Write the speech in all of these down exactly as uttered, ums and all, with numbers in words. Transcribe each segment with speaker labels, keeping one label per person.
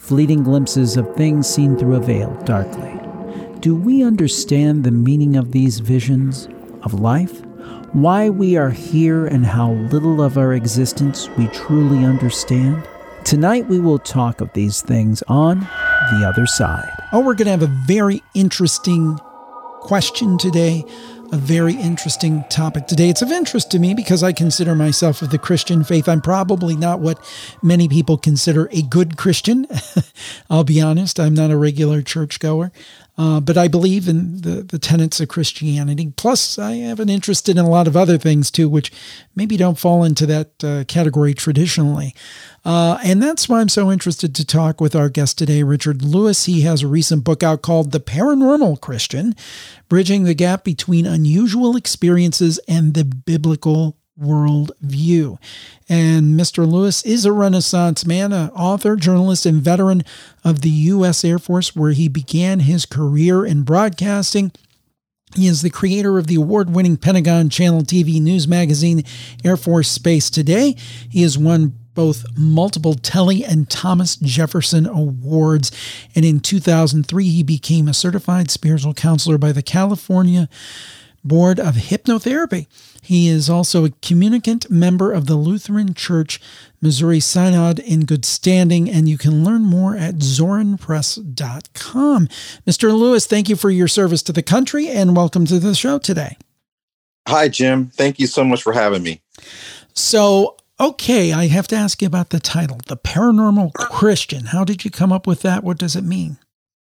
Speaker 1: fleeting glimpses of things seen through a veil darkly. Do we understand the meaning of these visions of life? Why we are here and how little of our existence we truly understand? Tonight we will talk of these things on The Other Side.
Speaker 2: Oh, we're going to have a very interesting question today, a very interesting topic today. It's of interest to me because I consider myself of the Christian faith. I'm probably not what many people consider a good Christian. I'll be honest, I'm not a regular churchgoer, uh, but I believe in the, the tenets of Christianity. Plus, I have an interest in a lot of other things too, which maybe don't fall into that uh, category traditionally. Uh, and that's why I'm so interested to talk with our guest today, Richard Lewis. He has a recent book out called The Paranormal Christian, Bridging the Gap Between Unusual Experiences and the Biblical Worldview. And Mister Lewis is a Renaissance man, an author, journalist, and veteran of the U S Air Force, where he began his career in broadcasting. He is the creator of the award-winning Pentagon Channel T V news magazine, Air Force Space Today. He has won both multiple Telly and Thomas Jefferson Awards. And in two thousand three, he became a certified spiritual counselor by the California Board of Hypnotherapy. He is also a communicant member of the Lutheran Church Missouri Synod in good standing, and you can learn more at zorin press dot com. Mister Lewis, thank you for your service to the country, and welcome to the show today.
Speaker 3: Hi, Jim. Thank you so much for having me.
Speaker 2: So, okay, I have to ask you about the title, The Paranormal Christian. How did you come up with that? What does it mean?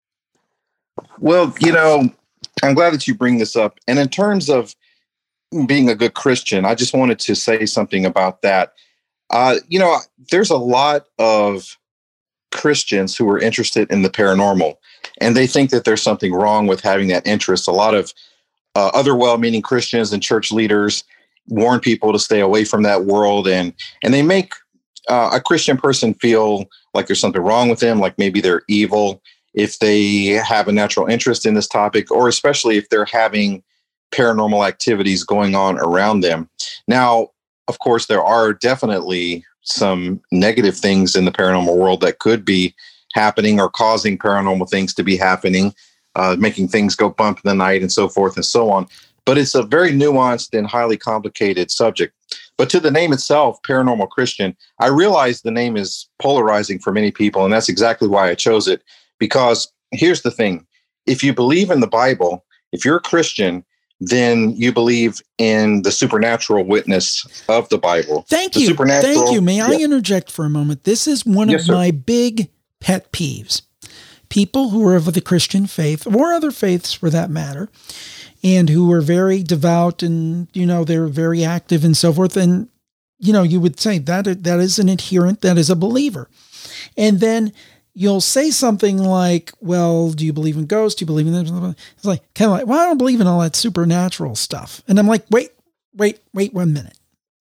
Speaker 3: Well, you know, I'm glad that you bring this up. And in terms of being a good Christian, I just wanted to say something about that. Uh, you know, there's a lot of Christians who are interested in the paranormal, and they think that there's something wrong with having that interest. A lot of uh, other well-meaning Christians and church leaders warn people to stay away from that world, and and they make uh, a Christian person feel like there's something wrong with them, like maybe they're evil if they have a natural interest in this topic, or especially if they're having paranormal activities going on around them. Now, of course, there are definitely some negative things in the paranormal world that could be happening or causing paranormal things to be happening, uh, making things go bump in the night and so forth and so on. But it's a very nuanced and highly complicated subject. But to the name itself, Paranormal Christian, I realize the name is polarizing for many people, and that's exactly why I chose it. Because here's the thing. If you believe in the Bible, if you're a Christian, then you believe in the supernatural witness of the Bible.
Speaker 2: Thank
Speaker 3: the
Speaker 2: you. Thank you. May
Speaker 3: yeah.
Speaker 2: I interject for a moment? This is one
Speaker 3: yes,
Speaker 2: of
Speaker 3: sir.
Speaker 2: my big pet peeves. People who are of the Christian faith, or other faiths for that matter, and who are very devout and, you know, they're very active and so forth. And, you know, you would say that that is an adherent, that is a believer. And then you'll say something like, well, do you believe in ghosts? Do you believe in this? It's like, kind of like, well, I don't believe in all that supernatural stuff. And I'm like, wait, wait, wait one minute.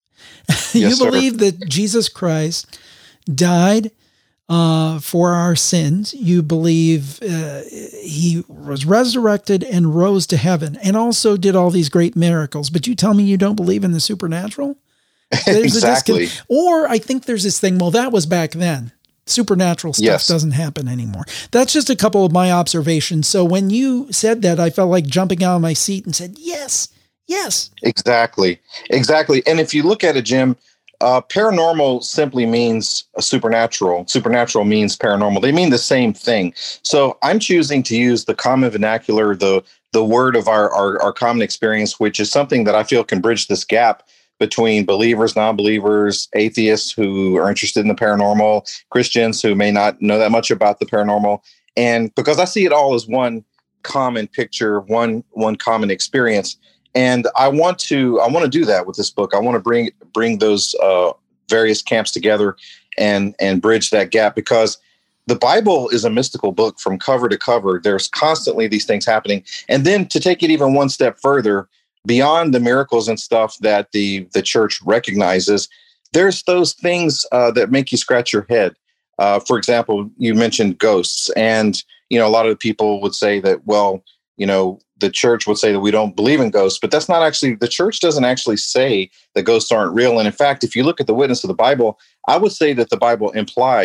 Speaker 2: you
Speaker 3: Yes,
Speaker 2: believe
Speaker 3: sir.
Speaker 2: that Jesus Christ died uh, for our sins. You believe uh, he was resurrected and rose to heaven and also did all these great miracles. But you tell me you don't believe in the supernatural? There's
Speaker 3: exactly.
Speaker 2: A discon- or I think there's this thing, well, that was back then. Supernatural stuff
Speaker 3: yes.
Speaker 2: doesn't happen anymore. That's just a couple of my observations. So when you said that, I felt like jumping out of my seat and said, yes, yes.
Speaker 3: Exactly. Exactly. And if you look at it, Jim, uh, paranormal simply means a supernatural. Supernatural means paranormal. They mean the same thing. So I'm choosing to use the common vernacular, the the word of our, our, our common experience, which is something that I feel can bridge this gap between believers, non-believers, atheists who are interested in the paranormal, Christians who may not know that much about the paranormal. And because I see it all as one common picture, one one common experience. And I want to I want to do that with this book. I want to bring bring those uh, various camps together and and bridge that gap, because the Bible is a mystical book from cover to cover. There's constantly these things happening. And then to take it even one step further, beyond the miracles and stuff that the, the church recognizes, there's those things uh, that make you scratch your head. Uh, for example, you mentioned ghosts. And, you know, a lot of people would say that, well, you know, the church would say that we don't believe in ghosts, but that's not actually, the church doesn't actually say that ghosts aren't real. And in fact, if you look at the witness of the Bible, I would say that the Bible implies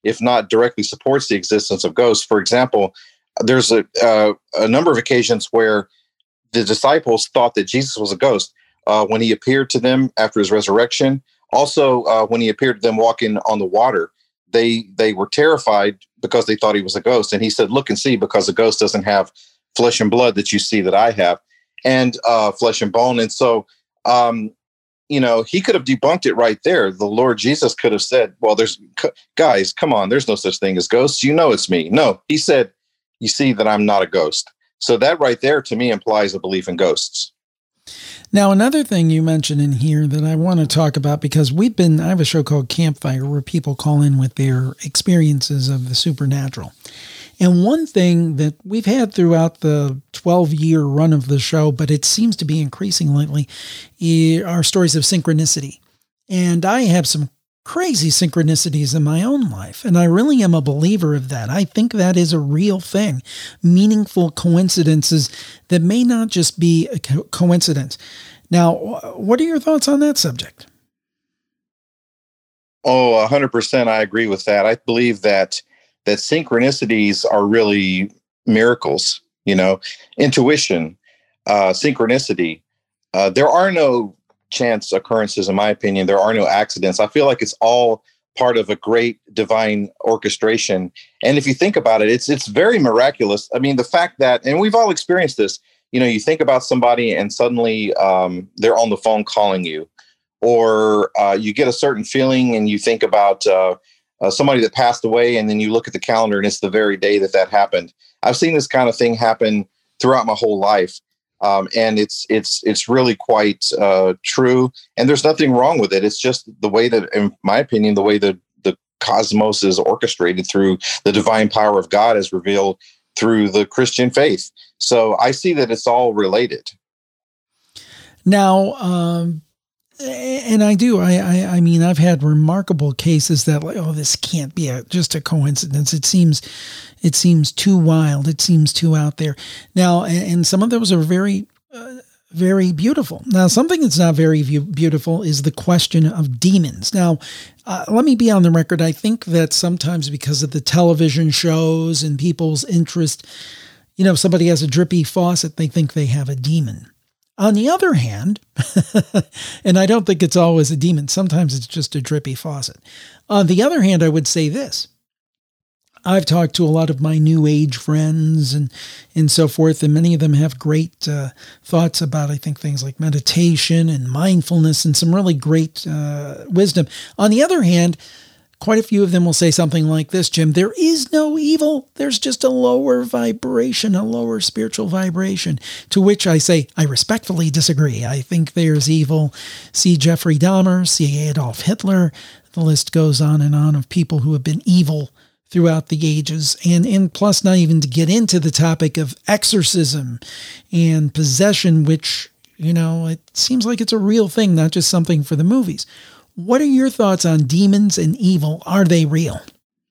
Speaker 3: if not directly supports the existence of ghosts. For example, there's a, uh, a number of occasions where the disciples thought that Jesus was a ghost uh, when he appeared to them after his resurrection. Also, uh, when he appeared to them walking on the water, they they were terrified because they thought he was a ghost. And he said, look and see, because a ghost doesn't have flesh and blood that you see that I have, and uh, flesh and bone. And so, um, you know, he could have debunked it right there. The Lord Jesus could have said, well, there's guys, come on, there's no such thing as ghosts. You know, it's me. No, he said, you see that I'm not a ghost. So that right there to me implies a belief in ghosts.
Speaker 2: Now, another thing you mentioned in here that I want to talk about, because we've been, I have a show called Campfire where people call in with their experiences of the supernatural. And one thing that we've had throughout the twelve-year run of the show, but it seems to be increasing lately, are stories of synchronicity. And I have some crazy synchronicities in my own life, and I really am a believer of that. I think that is a real thing, meaningful coincidences that may not just be a co- coincidence. Now, what are your thoughts on that subject?
Speaker 3: Oh, one hundred percent I agree with that. I believe that that synchronicities are really miracles, you know, intuition, uh, synchronicity. Uh, there are no chance occurrences, in my opinion. There are no accidents. I feel like it's all part of a great divine orchestration. And if you think about it, it's it's very miraculous. I mean, the fact that, and we've all experienced this, you know, you think about somebody and suddenly um, they're on the phone calling you, or uh, you get a certain feeling and you think about uh, uh, somebody that passed away, and then you look at the calendar and it's the very day that that happened. I've seen this kind of thing happen throughout my whole life. Um, and it's it's it's really quite uh, true, and there's nothing wrong with it. It's just the way that, in my opinion, the way that the cosmos is orchestrated through the divine power of God is revealed through the Christian faith. So I see that it's all related.
Speaker 2: Now, um, and I do. I, I I mean, I've had remarkable cases that, like, oh, this can't be a, just a coincidence. It seems, it seems too wild. It seems too out there. Now, and, and some of those are very, uh, very beautiful. Now, something that's not very view- beautiful is the question of demons. Now, uh, let me be on the record. I think that sometimes because of the television shows and people's interest, you know, if somebody has a drippy faucet, they think they have a demon. On the other hand, and I don't think it's always a demon, sometimes it's just a drippy faucet. On the other hand, I would say this. I've talked to a lot of my new age friends and, and so forth, and many of them have great uh, thoughts about, I think, things like meditation and mindfulness and some really great uh, wisdom. On the other hand, quite a few of them will say something like this, Jim: there is no evil. There's just a lower vibration, a lower spiritual vibration. To which I say, I respectfully disagree. I think there's evil. See Jeffrey Dahmer, see Adolf Hitler. The list goes on and on of people who have been evil throughout the ages. And, and plus, not even to get into the topic of exorcism and possession, which, you know, it seems like it's a real thing, not just something for the movies. What are your thoughts on demons and evil? Are they real?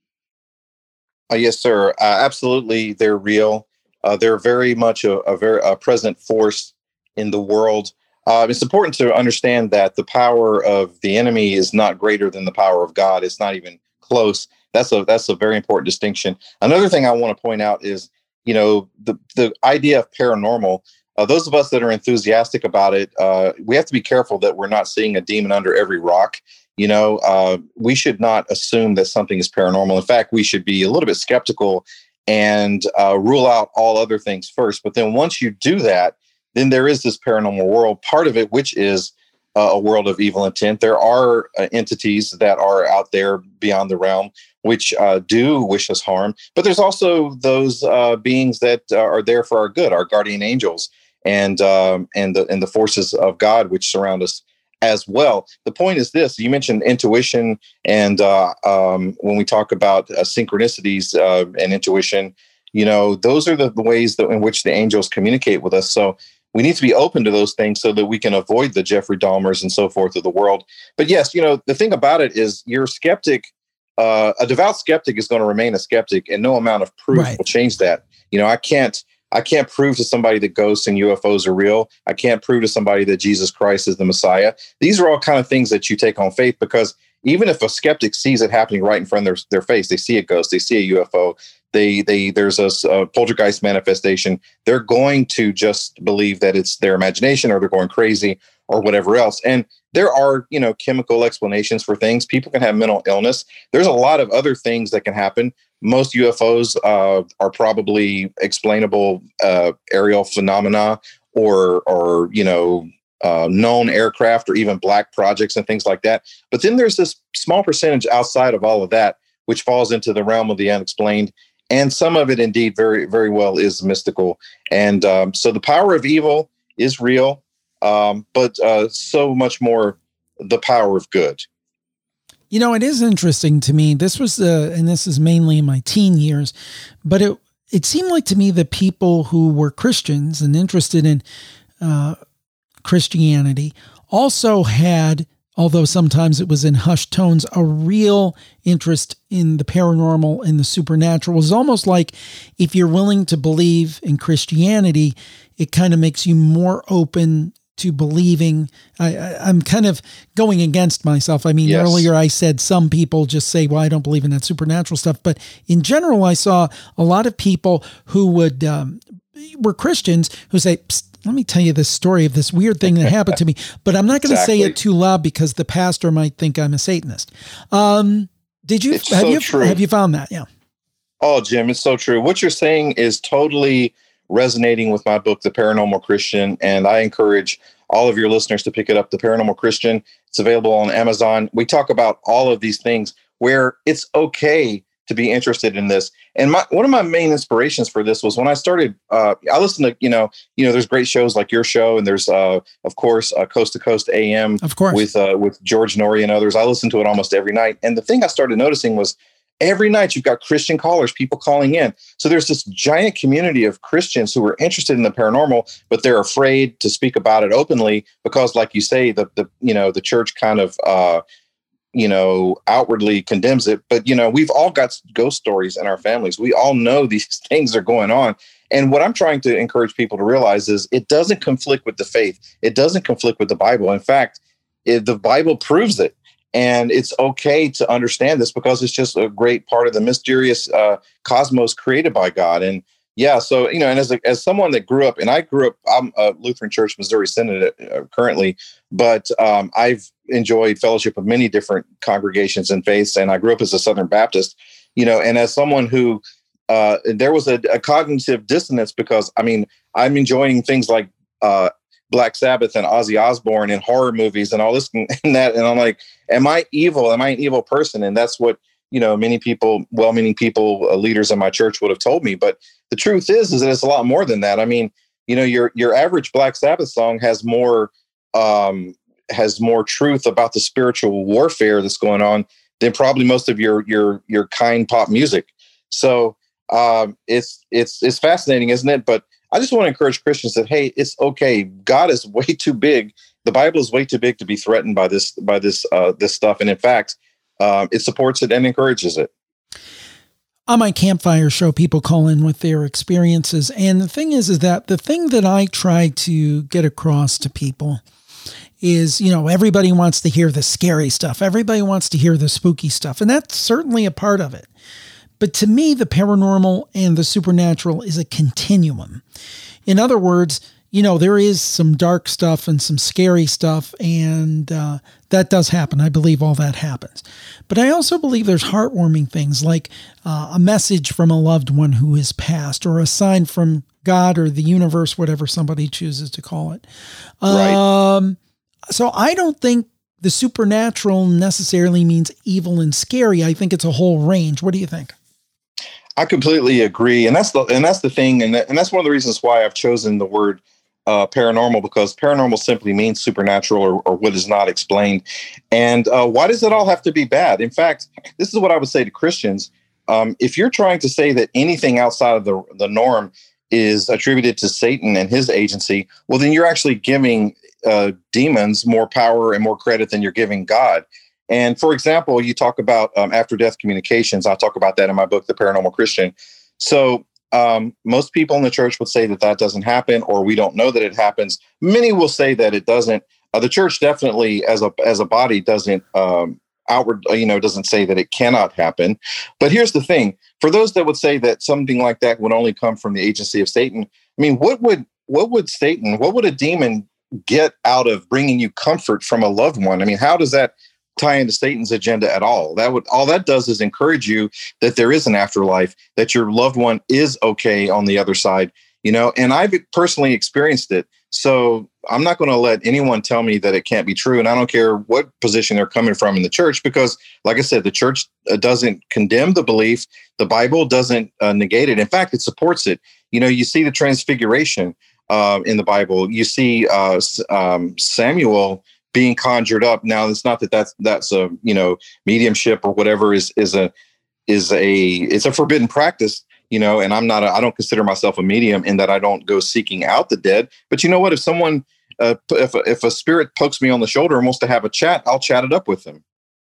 Speaker 3: Uh, yes, sir. Uh, absolutely, they're real. Uh, they're very much a, a very a present force in the world. Uh, it's important to understand that the power of the enemy is not greater than the power of God. It's not even close. That's a that's a very important distinction. Another thing I want to point out is, you know, the the idea of paranormal. Uh, those of us that are enthusiastic about it, uh, we have to be careful that we're not seeing a demon under every rock. You know, uh, we should not assume that something is paranormal. In fact, we should be a little bit skeptical and uh, rule out all other things first. But then once you do that, then there is this paranormal world, part of it, which is uh, a world of evil intent. There are uh, entities that are out there beyond the realm, which uh, do wish us harm. But there's also those uh, beings that uh, are there for our good, our guardian angels, and um, and the and the forces of God which surround us as well. The point is this: you mentioned intuition, and uh, um, when we talk about uh, synchronicities uh, and intuition, you know, those are the, the ways that in which the angels communicate with us. So we need to be open to those things so that we can avoid the Jeffrey Dahmers and so forth of the world. But yes, you know, the thing about it is, you're skeptic. Uh, a devout skeptic is going to remain a skeptic, and no amount of proof
Speaker 2: Right.
Speaker 3: will change that. You know, I can't. I can't prove to somebody that ghosts and U F Os are real. I can't prove to somebody that Jesus Christ is the Messiah. These are all kind of things that you take on faith, because even if a skeptic sees it happening right in front of their, their face, they see a ghost, they see a U F O, they they there's a, a poltergeist manifestation, they're going to just believe that it's their imagination, or they're going crazy, or whatever else. And there are, you know, chemical explanations for things. People can have mental illness. There's a lot of other things that can happen. Most U F Os uh, are probably explainable uh, aerial phenomena, or or you know. Uh, known aircraft, or even black projects and things like that. But then there's this small percentage outside of all of that, which falls into the realm of the unexplained. And some of it indeed very, very well is mystical. And um, so the power of evil is real, um, but uh, so much more the power of good.
Speaker 2: You know, it is interesting to me. This was, uh, and this is mainly in my teen years, but it, it seemed like to me that people who were Christians and interested in uh, Christianity also had, although sometimes it was in hushed tones, a real interest in the paranormal and the supernatural. It was almost like if you're willing to believe in Christianity, it kind of makes you more open to believing. I, I, I'm kind of going against myself. I mean, yes. Earlier I said some people just say, well, I don't believe in that supernatural stuff. But in general, I saw a lot of people who would um, were Christians who say, Psst, let me tell you this story of this weird thing that happened to me, but I'm not going to
Speaker 3: exactly.
Speaker 2: say it too loud because the pastor might think I'm a Satanist. Um, did you,
Speaker 3: it's
Speaker 2: have
Speaker 3: so
Speaker 2: you,
Speaker 3: true.
Speaker 2: have you found that? Yeah.
Speaker 3: Oh, Jim, it's so true. What you're saying is totally resonating with my book, The Paranormal Christian. And I encourage all of your listeners to pick it up, The Paranormal Christian. It's available on Amazon. We talk about all of these things where it's okay to be interested in this. And my, one of my main inspirations for this was when I started, uh, I listened to, you know, you know, there's great shows like your show, and there's, uh, of course, uh, Coast to Coast A M,
Speaker 2: of course,
Speaker 3: with, uh, with George Norrie and others. I listened to it almost every night. And the thing I started noticing was every night you've got Christian callers, people calling in. So there's this giant community of Christians who are interested in the paranormal, but they're afraid to speak about it openly because, like you say, the, the, you know, the church kind of, uh, you know, outwardly condemns it. But, you know, we've all got ghost stories in our families. We all know these things are going on. And what I'm trying to encourage people to realize is it doesn't conflict with the faith. It doesn't conflict with the Bible. In fact, it, the Bible proves it. And it's okay to understand this because it's just a great part of the mysterious uh, cosmos created by God. And yeah, so, you know, and as a, as someone that grew up, and I grew up, I'm a Lutheran Church, Missouri Synod uh, currently, but um, I've enjoyed fellowship of many different congregations and faiths. And I grew up as a Southern Baptist, you know, and as someone who uh, there was a, a cognitive dissonance because, I mean, I'm enjoying things like uh, Black Sabbath and Ozzy Osbourne and horror movies and all this and that. And I'm like, am I evil? Am I an evil person? And that's what, you know, many people, well-meaning people, uh, leaders in my church would have told me. But the truth is, is that it's a lot more than that. I mean, you know, your your average Black Sabbath song has more um, has more truth about the spiritual warfare that's going on than probably most of your your your kind pop music. So um, it's it's it's fascinating, isn't it? But I just want to encourage Christians that, hey, it's okay. God is way too big. The Bible is way too big to be threatened by this by this uh, this stuff. And in fact, um, it supports it and encourages it.
Speaker 2: On my campfire show, people call in with their experiences. And the thing is, is that the thing that I try to get across to people is, you know, everybody wants to hear the scary stuff. Everybody wants to hear the spooky stuff. And that's certainly a part of it. But to me, the paranormal and the supernatural is a continuum. In other words, you know, there is some dark stuff and some scary stuff, and uh, that does happen. I believe all that happens. But I also believe there's heartwarming things like uh, a message from a loved one who has passed, or a sign from God or the universe, whatever somebody chooses to call it.
Speaker 3: Right.
Speaker 2: Um, so I don't think the supernatural necessarily means evil and scary. I think it's a whole range. What do you think?
Speaker 3: I completely agree. And that's the, and that's the thing. And, that, and that's one of the reasons why I've chosen the word uh, paranormal, because paranormal simply means supernatural, or, or what is not explained. And uh, why does it all have to be bad? In fact, this is what I would say to Christians. Um, if you're trying to say that anything outside of the, the norm is attributed to Satan and his agency, well, then you're actually giving uh, demons more power and more credit than you're giving God. And for example, you talk about um, after-death communications. I talk about that in my book, The Paranormal Christian. So um, most people in the church would say that that doesn't happen, or we don't know that it happens. Many will say that it doesn't. Uh, the church definitely, as a as a body, doesn't um, outward, you know, doesn't say that it cannot happen. But here's the thing: for those that would say that something like that would only come from the agency of Satan, I mean, what would what would Satan, what would a demon get out of bringing you comfort from a loved one? I mean, how does that tie into Satan's agenda at all? That would all that does is encourage you that there is an afterlife, that your loved one is okay on the other side, you know. And I've personally experienced it, so I'm not going to let anyone tell me that it can't be true. And I don't care what position they're coming from in the church, because, like I said, the church doesn't condemn the belief. The Bible doesn't uh, negate it. In fact, it supports it. You know, you see the transfiguration uh, in the Bible. You see uh, um, Samuel being conjured up. Now, it's not that that's that's a you know mediumship or whatever is is a is a it's a forbidden practice. You know, and I'm not, a, I don't consider myself a medium in that I don't go seeking out the dead. But you know what? If someone, uh, if, if a spirit pokes me on the shoulder and wants to have a chat, I'll chat it up with them.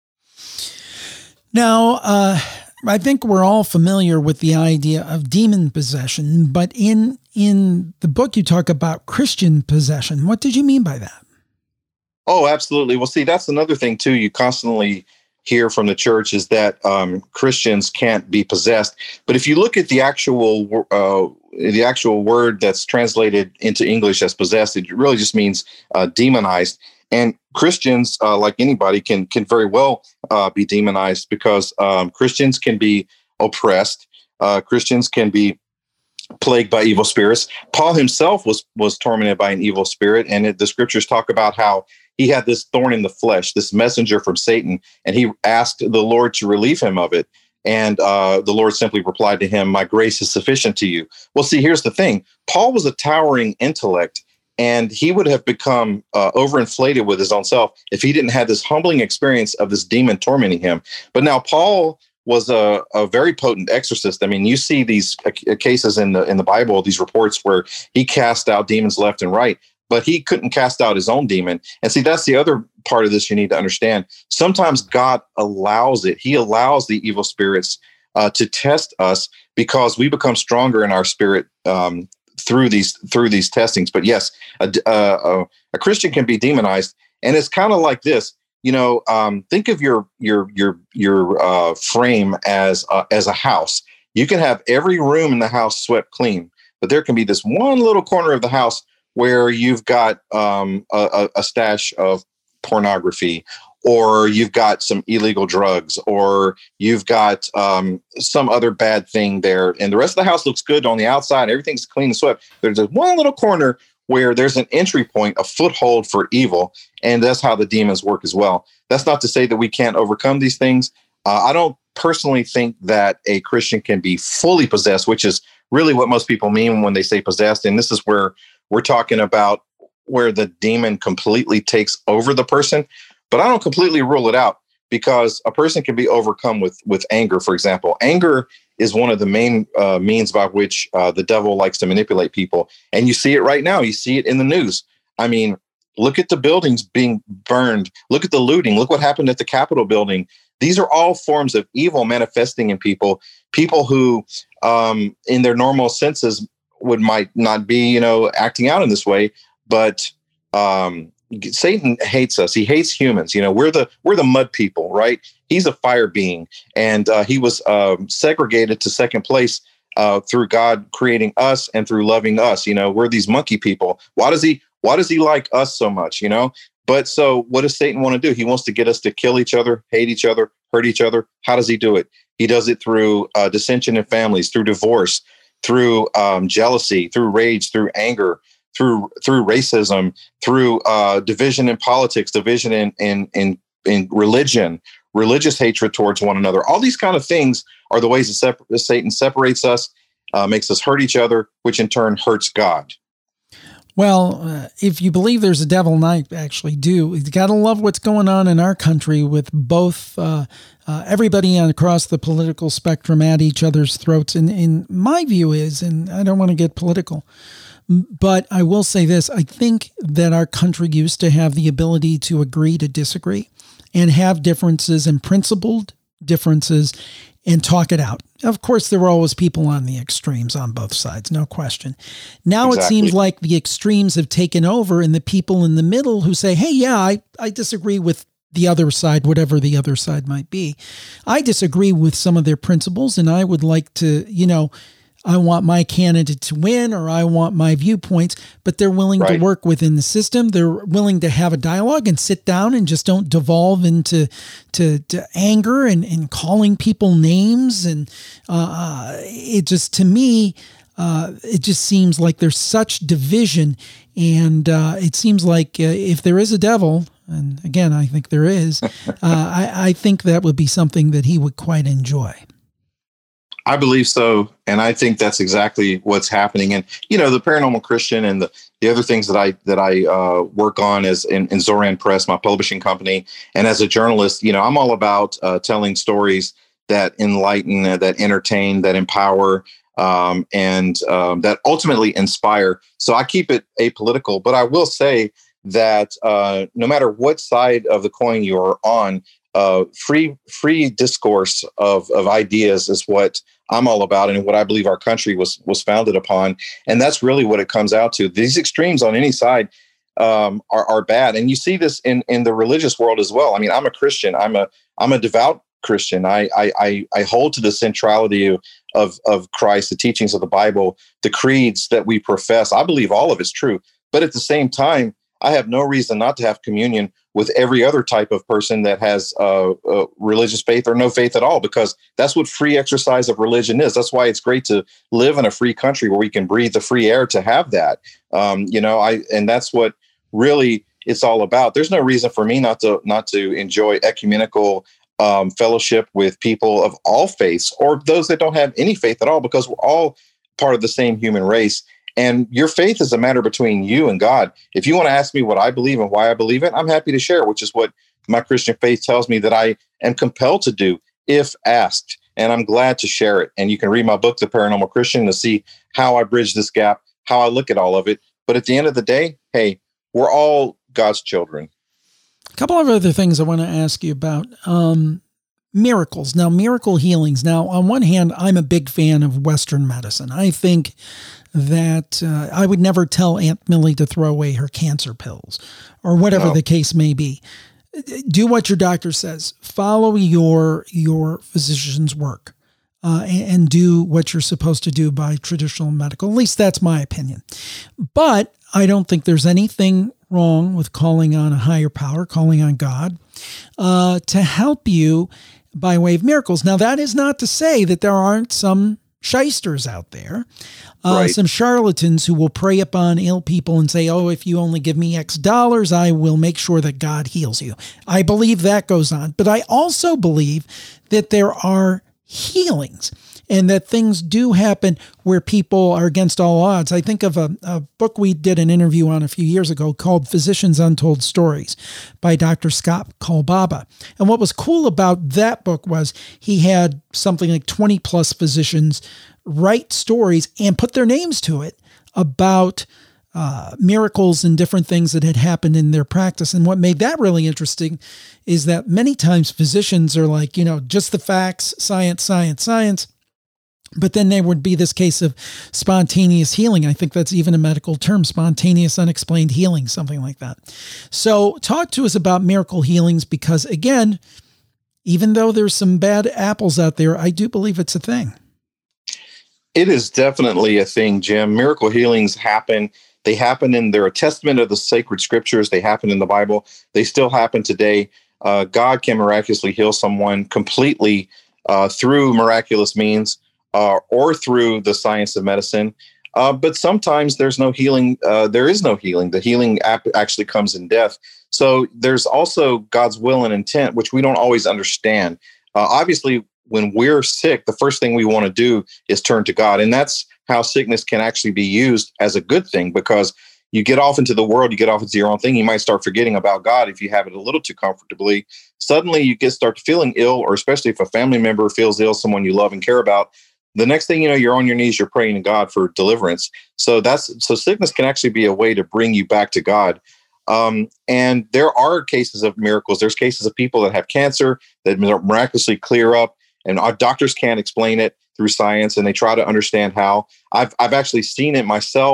Speaker 2: Now, uh, I think we're all familiar with the idea of demon possession, but in, in the book, you talk about Christian possession. What did you mean by that?
Speaker 3: Oh, absolutely. Well, see, that's another thing too. You constantly hear from the church is that um, Christians can't be possessed. But if you look at the actual uh, the actual word that's translated into English as possessed, it really just means uh, demonized. And Christians, uh, like anybody, can can very well uh, be demonized, because um, Christians can be oppressed. Uh, Christians can be plagued by evil spirits. Paul himself was was tormented by an evil spirit, and it, the scriptures talk about how he had this thorn in the flesh, this messenger from Satan, and he asked the Lord to relieve him of it. And uh, the Lord simply replied to him, "My grace is sufficient to you." Well, see, here's the thing. Paul was a towering intellect, and he would have become uh, overinflated with his own self if he didn't have this humbling experience of this demon tormenting him. But now Paul was a, a very potent exorcist. I mean, you see these uh, cases in the in the Bible, these reports where he cast out demons left and right, but he couldn't cast out his own demon. And see, that's the other part of this you need to understand. Sometimes God allows it. He allows the evil spirits uh, to test us, because we become stronger in our spirit um, through these through these testings. But yes, a, a, a Christian can be demonized, and it's kind of like this. You know, um, think of your your your your uh, frame as uh, as a house. You can have every room in the house swept clean, but there can be this one little corner of the house where you've got um, a, a stash of pornography, or you've got some illegal drugs, or you've got um, some other bad thing there, and the rest of the house looks good on the outside. Everything's clean and swept. There's this one little corner where there's an entry point, a foothold for evil, and that's how the demons work as well. That's not to say that we can't overcome these things. Uh, I don't personally think that a Christian can be fully possessed, which is really what most people mean when they say possessed. And this is where we're talking about where the demon completely takes over the person. But I don't completely rule it out, because a person can be overcome with, with anger, for example. Anger is one of the main uh, means by which uh, the devil likes to manipulate people. And you see it right now. You see it in the news. I mean, look at the buildings being burned. Look at the looting. Look what happened at the Capitol building. These are all forms of evil manifesting in people, people who um, in their normal senses would might not be, you know, acting out in this way. But um, Satan hates us. He hates humans. You know, we're the we're the mud people, right? He's a fire being, and uh, he was um, segregated to second place uh, through God creating us and through loving us. You know, we're these monkey people. Why does he? Why does he like us so much? You know. But so, what does Satan want to do? He wants to get us to kill each other, hate each other, hurt each other. How does he do it? He does it through uh, dissension in families, through divorce, through um, jealousy, through rage, through anger, through through racism, through uh, division in politics, division in in in in religion, religious hatred towards one another. All these kind of things are the ways that separ- Satan separates us, uh, makes us hurt each other, which in turn hurts God.
Speaker 2: Well, uh, if you believe there's a devil, and I actually do, you got to love what's going on in our country with both uh, uh, everybody across the political spectrum at each other's throats. And, and my view is, and I don't want to get political, but I will say this, I think that our country used to have the ability to agree to disagree and have differences and principled differences and talk it out. Of course, there were always people on the extremes on both sides, no question. Now exactly. It seems like the extremes have taken over, and the people in the middle who say, hey, yeah, I, I disagree with the other side, whatever the other side might be. I disagree with some of their principles, and I would like to, you know, I want my candidate to win, or I want my viewpoints, but they're willing
Speaker 3: right.
Speaker 2: to work within the system. They're willing to have a dialogue and sit down and just don't devolve into to, to anger and, and calling people names. And uh, it just, to me, uh, it just seems like there's such division. And uh, it seems like uh, if there is a devil, and again, I think there is, uh, I, I think that would be something that he would quite enjoy.
Speaker 3: I believe so. And I think that's exactly what's happening. And, you know, the Paranormal Christian and the, the other things that I that I uh, work on as in, in Zoran Press, my publishing company. And as a journalist, you know, I'm all about uh, telling stories that enlighten, uh, that entertain, that empower, um, and um, that ultimately inspire. So I keep it apolitical. But I will say that uh, no matter what side of the coin you are on, uh, free free discourse of, of ideas is what I'm all about, and what I believe our country was was founded upon. And that's really what it comes out to. These extremes on any side um, are, are bad. And you see this in, in the religious world as well. I mean, I'm a Christian. I'm a I'm a devout Christian. I I, I hold to the centrality of, of, of Christ, the teachings of the Bible, the creeds that we profess. I believe all of it's true. But at the same time, I have no reason not to have communion with every other type of person that has uh, uh, religious faith or no faith at all, because that's what free exercise of religion is. That's why it's great to live in a free country where we can breathe the free air to have that. Um, you know, I and that's what really it's all about. There's no reason for me not to not to enjoy ecumenical um, fellowship with people of all faiths, or those that don't have any faith at all, because we're all part of the same human race. And your faith is a matter between you and God. If you want to ask me what I believe and why I believe it, I'm happy to share, which is what my Christian faith tells me that I am compelled to do if asked. And I'm glad to share it. And you can read my book, The Paranormal Christian, to see how I bridge this gap, how I look at all of it. But at the end of the day, hey, we're all God's children.
Speaker 2: A couple of other things I want to ask you about. Um, miracles. Now, miracle healings. Now, on one hand, I'm a big fan of Western medicine. I think that uh, I would never tell Aunt Millie to throw away her cancer pills or whatever
Speaker 3: No.
Speaker 2: the case may be. Do what your doctor says. Follow your your physician's work uh, and, and do what you're supposed to do by traditional medical. At least that's my opinion. But I don't think there's anything wrong with calling on a higher power, calling on God uh, to help you by way of miracles. Now, that is not to say that there aren't some shysters out there, uh,
Speaker 3: Right.
Speaker 2: some charlatans who will prey upon ill people and say, oh, if you only give me X dollars, I will make sure that God heals you. I believe that goes on. But I also believe that there are healings and that things do happen where people are against all odds. I think of a, a book we did an interview on a few years ago called Physicians Untold Stories by Doctor Scott Kolbaba. And what was cool about that book was he had something like twenty plus physicians write stories and put their names to it about uh, miracles and different things that had happened in their practice. And what made that really interesting is that many times physicians are like, you know, just the facts, science, science, science. But then there would be this case of spontaneous healing. I think that's even a medical term, spontaneous unexplained healing, something like that. So talk to us about miracle healings, because again, even though there's some bad apples out there, I do believe it's a thing.
Speaker 3: It is definitely a thing, Jim. Miracle healings happen. They happen in, they're a testament of the sacred scriptures. They happen in the Bible. They still happen today. Uh, God can miraculously heal someone completely uh, through miraculous means. Uh, or through the science of medicine. Uh, but sometimes there's no healing. Uh, there is no healing. The healing ap- actually comes in death. So there's also God's will and intent, which we don't always understand. Uh, obviously, when we're sick, the first thing we want to do is turn to God. And that's how sickness can actually be used as a good thing, because you get off into the world, you get off into your own thing. You might start forgetting about God if you have it a little too comfortably. Suddenly you get start feeling ill, or especially if a family member feels ill, someone you love and care about. The next thing you know, you're on your knees, you're praying to God for deliverance. So that's so sickness can actually be a way to bring you back to God. Um, and there are cases of miracles. There's cases of people that have cancer that miraculously clear up, and our doctors can't explain it through science, and they try to understand how. I've I've actually seen it myself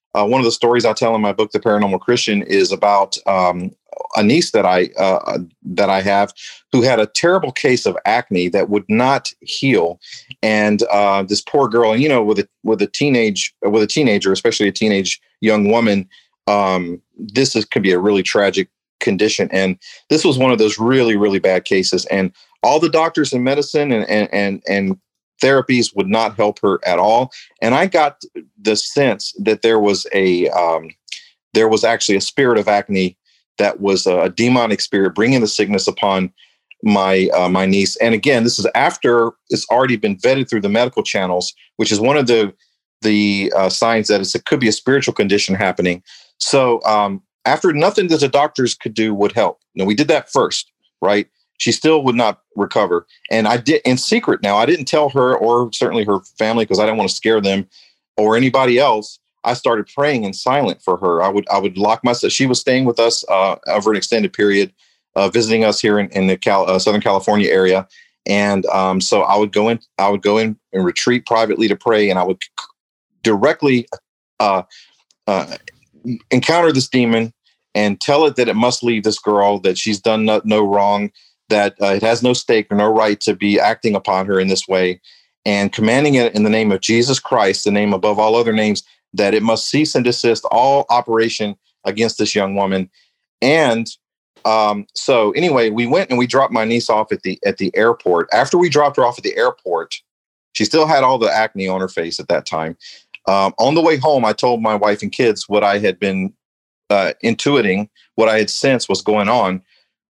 Speaker 3: Uh, one of the stories I tell in my book, The Paranormal Christian, is about um, a niece that I uh, that I have who had a terrible case of acne that would not heal, and uh, this poor girl, and you know, with a with a teenage with a teenager, especially a teenage young woman, um, this is could be a really tragic condition, and this was one of those really really bad cases, and all the doctors in medicine and and and, and therapies would not help her at all. And I got the sense that there was a, um, there was actually a spirit of acne that was a demonic spirit bringing the sickness upon my, uh, my niece. And again, this is after it's already been vetted through the medical channels, which is one of the, the uh, signs that it's, it could be a spiritual condition happening. So um, after nothing that the doctors could do would help. You know, we did that first, right? She still would not recover. And I did in secret. Now, I didn't tell her or certainly her family because I didn't want to scare them or anybody else. I started praying in silent for her. I would I would lock myself. She was staying with us uh, over an extended period, uh, visiting us here in, in the Cal, uh, Southern California area. And um, so I would go in, I would go in and retreat privately to pray. And I would c- directly uh, uh, encounter this demon and tell it that it must leave this girl, that she's done no, no wrong, that uh, it has no stake or no right to be acting upon her in this way, and commanding it in the name of Jesus Christ, the name above all other names, that it must cease and desist all operation against this young woman. And um, so anyway, we went and we dropped my niece off at the at the airport. After we dropped her off at the airport, she still had all the acne on her face at that time. Um, on the way home, I told my wife and kids what I had been uh, intuiting, what I had sensed was going on.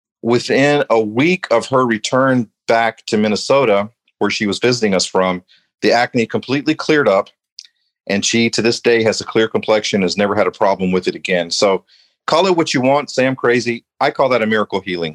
Speaker 3: Within a week of her return back to Minnesota, where she was visiting us from, the acne completely cleared up. And she, to this day, has a clear complexion, has never had a problem with it again. So call it what you want, say I'm crazy. I call that a miracle healing.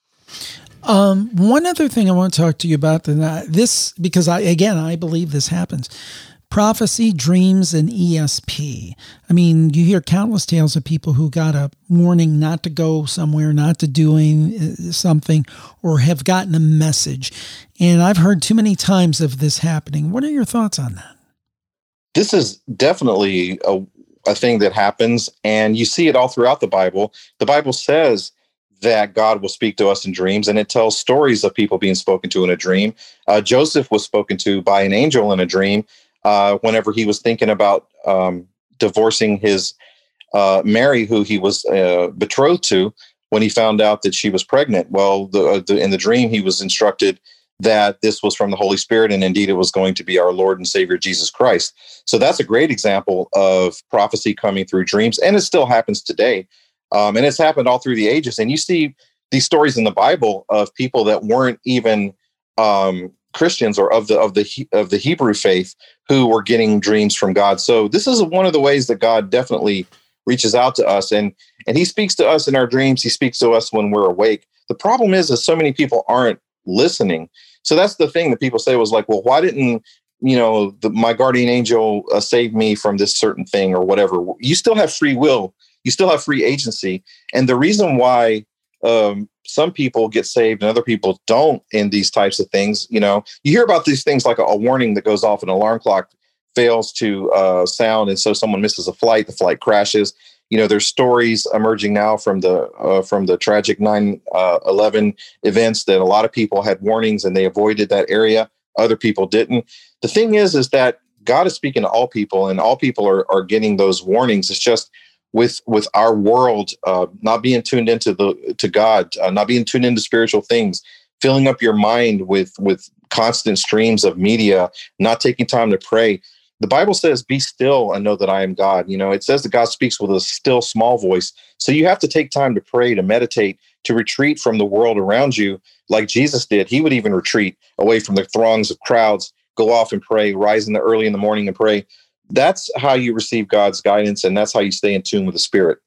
Speaker 2: Um, one other thing I want to talk to you about, this, because I, again, I believe this happens. Prophecy, dreams, and E S P. I mean, you hear countless tales of people who got a warning not to go somewhere, not to doing something, or have gotten a message. And I've heard too many times of this happening. What are your thoughts on that?
Speaker 3: This is definitely a, a thing that happens, and you see it all throughout the Bible. The Bible says that God will speak to us in dreams, and it tells stories of people being spoken to in a dream. Uh, Joseph was spoken to by an angel in a dream. Uh, whenever he was thinking about um, divorcing his uh, Mary, who he was uh, betrothed to, when he found out that she was pregnant. Well, the, uh, the, in the dream, he was instructed that this was from the Holy Spirit, and indeed it was going to be our Lord and Savior, Jesus Christ. So that's a great example of prophecy coming through dreams, and it still happens today. Um, and it's happened all through the ages. And you see these stories in the Bible of people that weren't even um, Christians or of the of the of the Hebrew faith who were getting dreams from God. So this is one of the ways that God definitely reaches out to us, and and he speaks to us in our dreams. He speaks to us when we're awake. The problem is that so many people aren't listening. So that's the thing that people say was like, well, why didn't, you know, the, my guardian angel uh, save me from this certain thing or whatever? You still have free will. You still have free agency. And the reason why um, some people get saved and other people don't in these types of things, you know, you hear about these things like a, a warning that goes off, an alarm clock fails to uh, sound. And so someone misses a flight, the flight crashes. You know, there's stories emerging now from the uh, from the tragic nine eleven events that a lot of people had warnings and they avoided that area. Other people didn't. The thing is, is that God is speaking to all people, and all people are, are getting those warnings. It's just with with our world uh, not being tuned into the to God, uh, not being tuned into spiritual things, filling up your mind with with constant streams of media, not taking time to pray. The Bible says, be still and know that I am God. You know, it says that God speaks with a still small voice. So you have to take time to pray, to meditate, to retreat from the world around you like Jesus did. He would even retreat away from the throngs of crowds, go off and pray, rise in the early in the morning and pray. That's how you receive God's guidance, and that's how you stay in tune with the Spirit.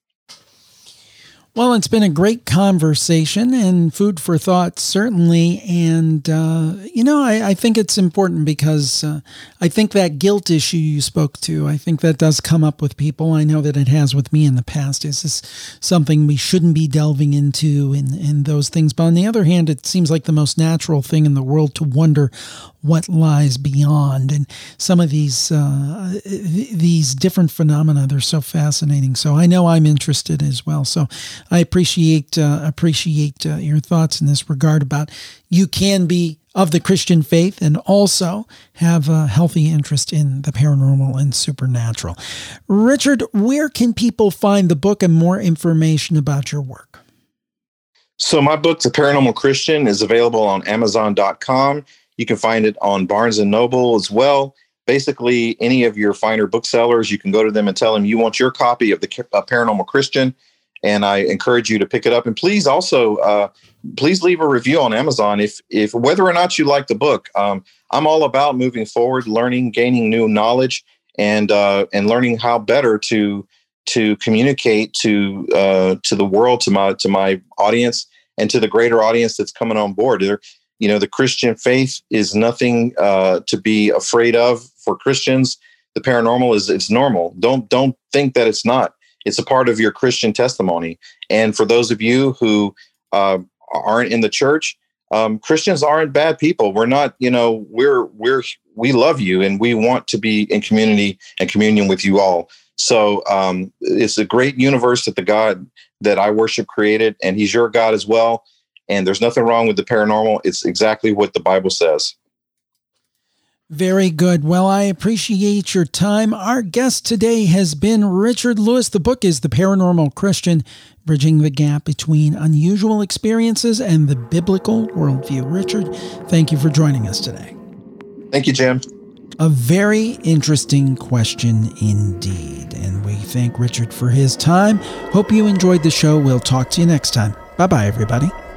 Speaker 2: Well, it's been a great conversation and food for thought, certainly. And, uh, you know, I, I think it's important because uh, I think that guilt issue you spoke to, I think that does come up with people. I know that it has with me in the past. Is this something we shouldn't be delving into and, and those things? But on the other hand, it seems like the most natural thing in the world to wonder what lies beyond. And some of these uh, th- these different phenomena, they're so fascinating. So I know I'm interested as well. So I appreciate uh, appreciate uh, your thoughts in this regard about you can be of the Christian faith and also have a healthy interest in the paranormal and supernatural. Richard, where can people find the book and more information about your work?
Speaker 3: So my book, The Paranormal Christian, is available on amazon dot com. You can find it on Barnes and Noble as well. Basically, any of your finer booksellers, you can go to them and tell them you want your copy of The uh, Paranormal Christian, and I encourage you to pick it up. And please also, uh, please leave a review on Amazon if, if whether or not you like the book. Um, I'm all about moving forward, learning, gaining new knowledge, and uh, and learning how better to to communicate to uh, to the world, to my to my audience, and to the greater audience that's coming on board. There, you know, the Christian faith is nothing uh, to be afraid of for Christians. The paranormal is it's normal. Don't don't think that it's not. It's a part of your Christian testimony. And for those of you who uh, aren't in the church, um, Christians aren't bad people. We're not. You know, we're we're we love you, and we want to be in community and communion with you all. So um, it's a great universe that the God that I worship created, and he's your God as well. And there's nothing wrong with the paranormal. It's exactly what the Bible says.
Speaker 2: Very good. Well, I appreciate your time. Our guest today has been Richard Lewis. The book is The Paranormal Christian, Bridging the Gap Between Unusual Experiences and the Biblical Worldview. Richard, thank you for joining us today.
Speaker 3: Thank you, Jim.
Speaker 2: A very interesting question indeed. And we thank Richard for his time. Hope you enjoyed the show. We'll talk to you next time. Bye-bye, everybody.